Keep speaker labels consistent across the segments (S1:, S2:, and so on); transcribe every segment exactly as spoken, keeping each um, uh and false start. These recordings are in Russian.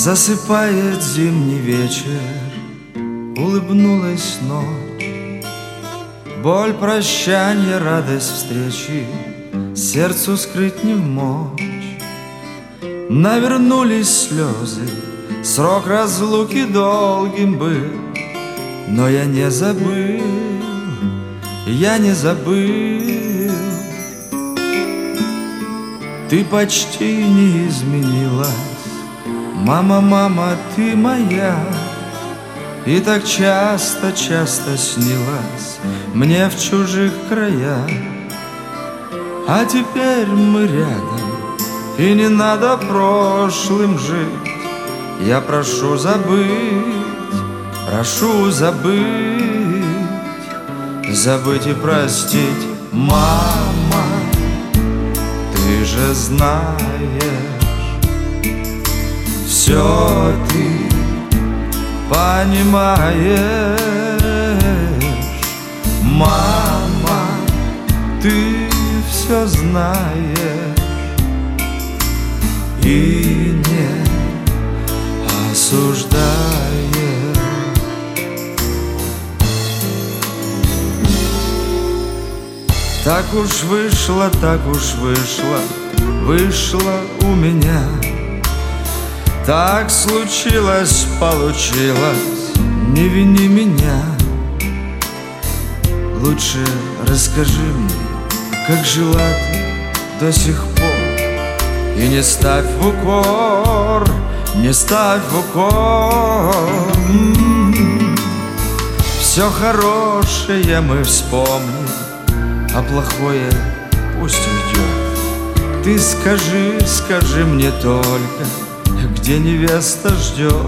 S1: Засыпает зимний вечер, улыбнулась ночь. Боль прощанья, радость встречи сердцу скрыть не в мочь. Навернулись слезы, срок разлуки долгим был, но я не забыл, я не забыл. Ты почти не изменилась, мама, мама, ты моя. И так часто, часто снилась мне в чужих краях. А теперь мы рядом, и не надо прошлым жить. Я прошу забыть, прошу забыть, забыть и простить. Мама, ты же знаешь, все ты понимаешь. Мама, ты все знаешь и не осуждаешь. Так уж вышло, так уж вышло, вышло у меня. Так случилось, получилось, не вини меня. Лучше расскажи мне, как жила ты до сих пор, и не ставь в укор, не ставь в укор. М-м-м. Все хорошее мы вспомним, а плохое пусть уйдет. Ты скажи, скажи мне только, где невеста ждет.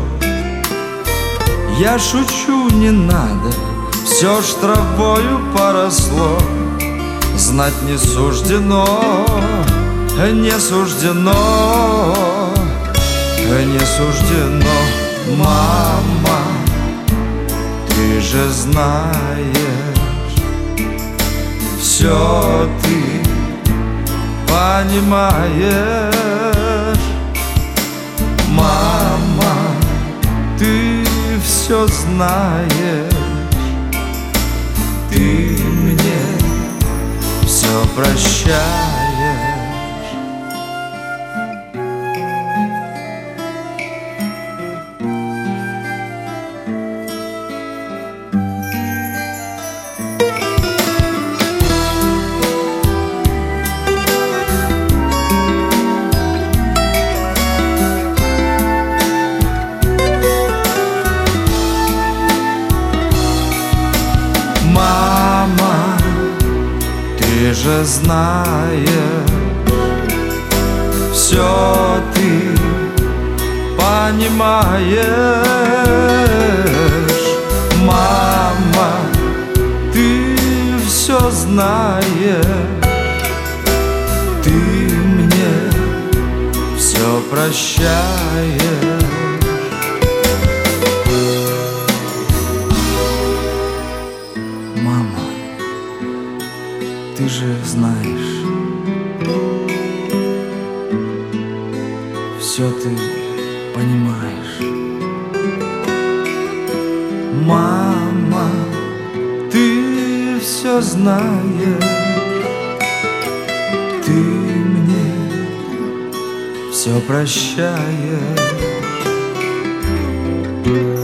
S1: Я шучу, не надо, все ж травою поросло. Знать не суждено, не суждено, не суждено. Мама, ты же знаешь, все ты понимаешь. Мама, ты все знаешь, ты мне все прощаешь. Мама, ты же знаешь, все ты понимаешь. Мама, ты все знаешь, ты мне все прощаешь. Мама, ты же знаешь, все ты понимаешь. Мама, ты все знаешь, ты мне все прощаешь.